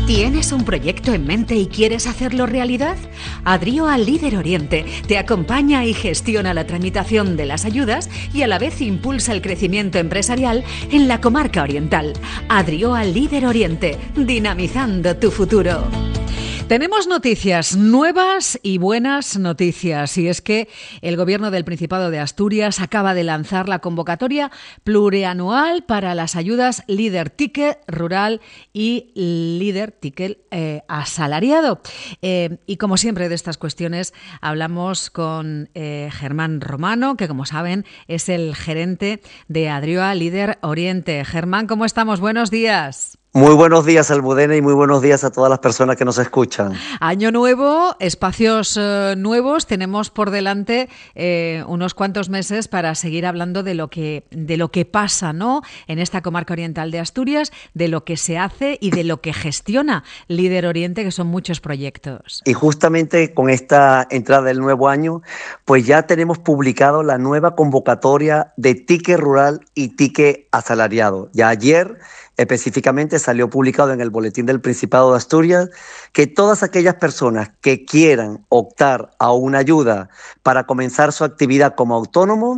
¿Tienes un proyecto en mente y quieres hacerlo realidad? Adrioa Líder Oriente te acompaña y gestiona la tramitación de las ayudas y a la vez impulsa el crecimiento empresarial en la comarca oriental. Adrioa Líder Oriente, dinamizando tu futuro. Tenemos noticias, nuevas y buenas noticias, y es que el Gobierno del Principado de Asturias acaba de lanzar la convocatoria plurianual para las ayudas Líder Ticket Rural y Líder Ticket Asalariado. Y como siempre de estas cuestiones hablamos con Germán Romano, que como saben es el gerente de Adrioa Líder Oriente. Germán, ¿cómo estamos? Buenos días. Muy buenos días, Almudena, y muy buenos días a todas las personas que nos escuchan. Año nuevo, espacios nuevos, tenemos por delante unos cuantos meses para seguir hablando de lo que pasa, ¿no?, en esta comarca oriental de Asturias, de lo que se hace y de lo que gestiona Líder Oriente, que son muchos proyectos. Y justamente con esta entrada del nuevo año, pues ya tenemos publicado la nueva convocatoria de ticket rural y ticket asalariado. Ya ayer específicamente salió publicado en el Boletín del Principado de Asturias que todas aquellas personas que quieran optar a una ayuda para comenzar su actividad como autónomo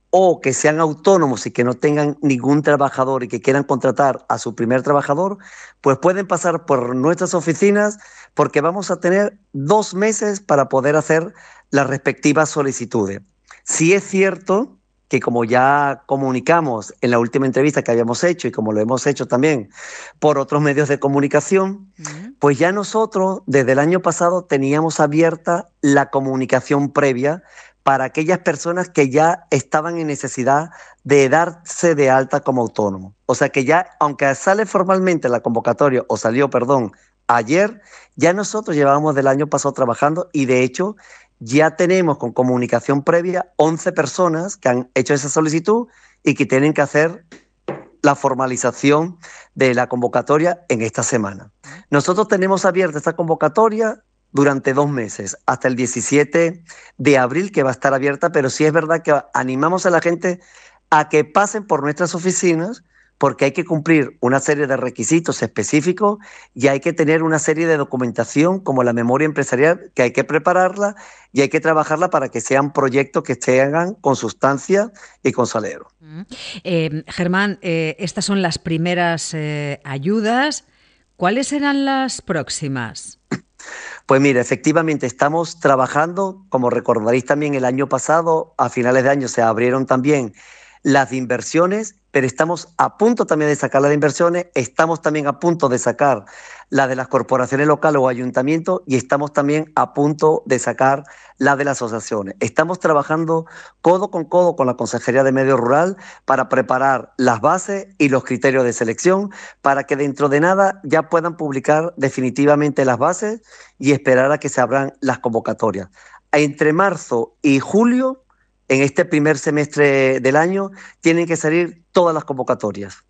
o que sean autónomos y que no tengan ningún trabajador y que quieran contratar a su primer trabajador, pues pueden pasar por nuestras oficinas porque vamos a tener 2 meses para poder hacer las respectivas solicitudes. Sí es cierto que, como ya comunicamos en la última entrevista que habíamos hecho y como lo hemos hecho también por otros medios de comunicación, pues ya nosotros desde el año pasado teníamos abierta la comunicación previa para aquellas personas que ya estaban en necesidad de darse de alta como autónomo. O sea que ya, aunque sale formalmente la convocatoria, o salió, perdón, ayer, ya nosotros llevábamos del año pasado trabajando y de hecho ya tenemos con comunicación previa 11 personas que han hecho esa solicitud y que tienen que hacer la formalización de la convocatoria en esta semana. Nosotros tenemos abierta esta convocatoria durante 2 meses, hasta el 17 de abril que va a estar abierta, pero sí es verdad que animamos a la gente a que pasen por nuestras oficinas porque hay que cumplir una serie de requisitos específicos y hay que tener una serie de documentación como la memoria empresarial que hay que prepararla y hay que trabajarla para que sean proyectos que se hagan con sustancia y con salero. Germán, estas son las primeras ayudas. ¿Cuáles serán las próximas? Pues mira, efectivamente estamos trabajando, como recordaréis también el año pasado, a finales de año se abrieron también las de inversiones, pero estamos a punto también de sacar las de inversiones, estamos también a punto de sacar la de las corporaciones locales o ayuntamientos y estamos también a punto de sacar la de las asociaciones. Estamos trabajando codo con la Consejería de Medio Rural para preparar las bases y los criterios de selección para que dentro de nada ya puedan publicar definitivamente las bases y esperar a que se abran las convocatorias. Entre marzo y julio, en este primer semestre del año, tienen que salir todas las convocatorias.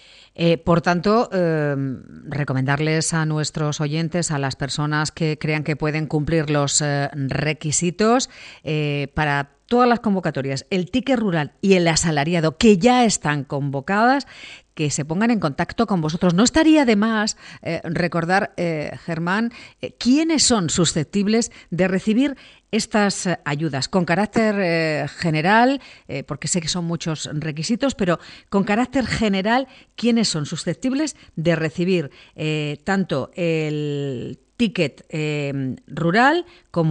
Por tanto, recomendarles a nuestros oyentes, a las personas que crean que pueden cumplir los requisitos para todas las convocatorias, el ticket rural y el asalariado, que ya están convocadas, que se pongan en contacto con vosotros. No estaría de más recordar, Germán, quiénes son susceptibles de recibir estas ayudas con carácter general, porque sé que son muchos requisitos, pero con carácter general, ¿quiénes son susceptibles de recibir tanto el ticket rural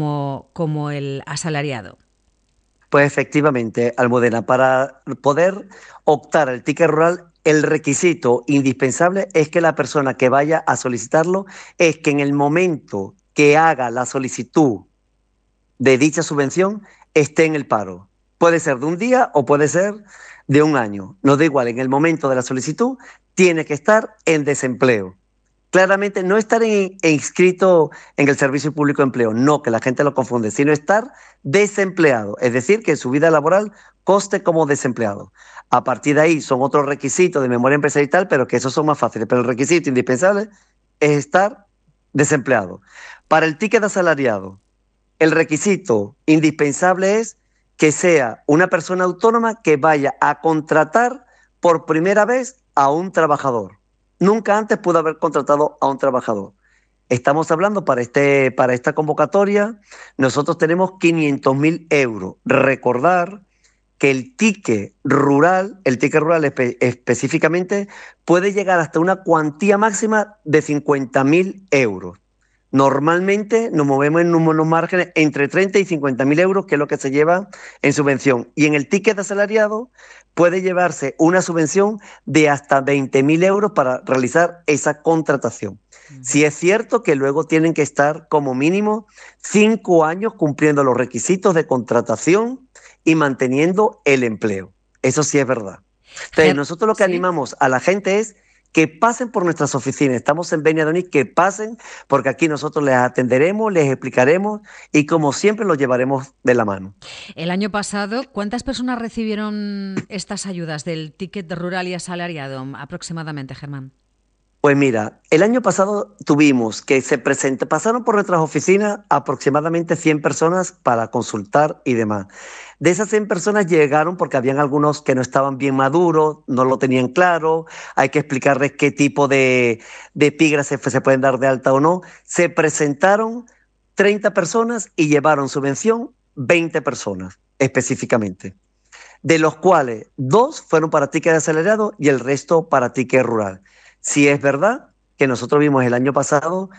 como el asalariado? Pues efectivamente, Almudena, para poder optar al ticket rural, el requisito indispensable es que la persona que vaya a solicitarlo es que en el momento que haga la solicitud de dicha subvención esté en el paro. Puede ser de un día o puede ser de un año. No da igual, en el momento de la solicitud tiene que estar en desempleo. Claramente no estar inscrito en el Servicio Público de Empleo, no, que la gente lo confunde, sino estar desempleado, es decir, que su vida laboral conste como desempleado. A partir de ahí son otros requisitos de memoria empresarial y tal, pero que esos son más fáciles, pero el requisito indispensable es estar desempleado. Para el ticket asalariado, el requisito indispensable es que sea una persona autónoma que vaya a contratar por primera vez a un trabajador. Nunca antes pudo haber contratado a un trabajador. Estamos hablando para esta convocatoria, nosotros tenemos 500.000 euros. Recordar que el ticket rural específicamente, puede llegar hasta una cuantía máxima de 50.000 euros. Normalmente nos movemos en unos márgenes entre 30 y 50.000 euros, que es lo que se lleva en subvención. Y en el ticket de asalariado puede llevarse una subvención de hasta 20.000 euros para realizar esa contratación. Sí es cierto que luego tienen que estar como mínimo 5 años cumpliendo los requisitos de contratación y manteniendo el empleo. Eso sí es verdad. Entonces, nosotros lo que animamos a la gente es que pasen por nuestras oficinas. Estamos en Beni Adonis, que pasen, porque aquí nosotros les atenderemos, les explicaremos y como siempre los llevaremos de la mano. El año pasado, ¿cuántas personas recibieron estas ayudas del ticket rural y asalariado aproximadamente, Germán? Pues mira, el año pasado tuvimos que pasaron por nuestras oficinas aproximadamente 100 personas para consultar y demás. De esas 100 personas llegaron porque habían algunos que no estaban bien maduros, no lo tenían claro, hay que explicarles qué tipo de epígrafes se pueden dar de alta o no. Se presentaron 30 personas y llevaron subvención 20 personas específicamente, de los cuales 2 fueron para ticket acelerado y el resto para ticket rural. Sí es verdad que nosotros vimos el año pasado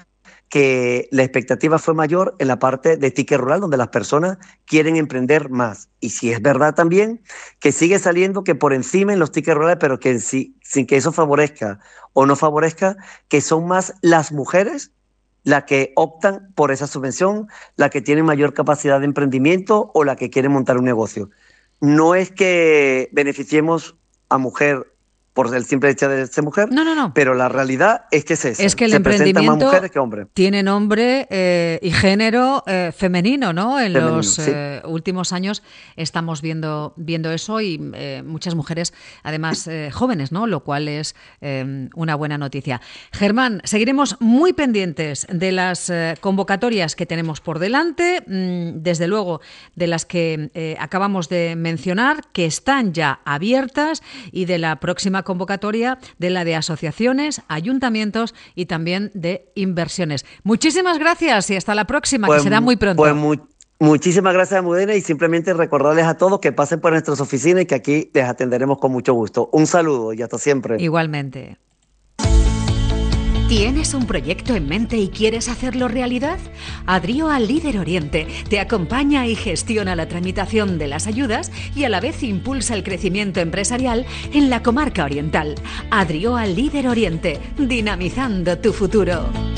que la expectativa fue mayor en la parte de ticket rural, donde las personas quieren emprender más. Y sí es verdad también que sigue saliendo que por encima en los tickets rurales, pero que sin que eso favorezca o no favorezca, que son más las mujeres las que optan por esa subvención, las que tienen mayor capacidad de emprendimiento o las que quieren montar un negocio. No es que beneficiemos a mujer por el simple hecho de ser mujer, no. Pero la realidad es que es esa. Es que el emprendimiento más mujeres que hombres. Tiene nombre y género femenino, ¿no? En femenino, los últimos años estamos viendo eso y muchas mujeres, además jóvenes, ¿no? Lo cual es una buena noticia. Germán, seguiremos muy pendientes de las convocatorias que tenemos por delante, desde luego de las que acabamos de mencionar, que están ya abiertas, y de la próxima convocatoria de la de asociaciones, ayuntamientos y también de inversiones. Muchísimas gracias y hasta la próxima, que será muy pronto. Muchísimas gracias, Almudena, y simplemente recordarles a todos que pasen por nuestras oficinas y que aquí les atenderemos con mucho gusto. Un saludo y hasta siempre. Igualmente. ¿Tienes un proyecto en mente y quieres hacerlo realidad? Adrio Líder Oriente te acompaña y gestiona la tramitación de las ayudas y a la vez impulsa el crecimiento empresarial en la comarca oriental. Adrio Líder Oriente, dinamizando tu futuro.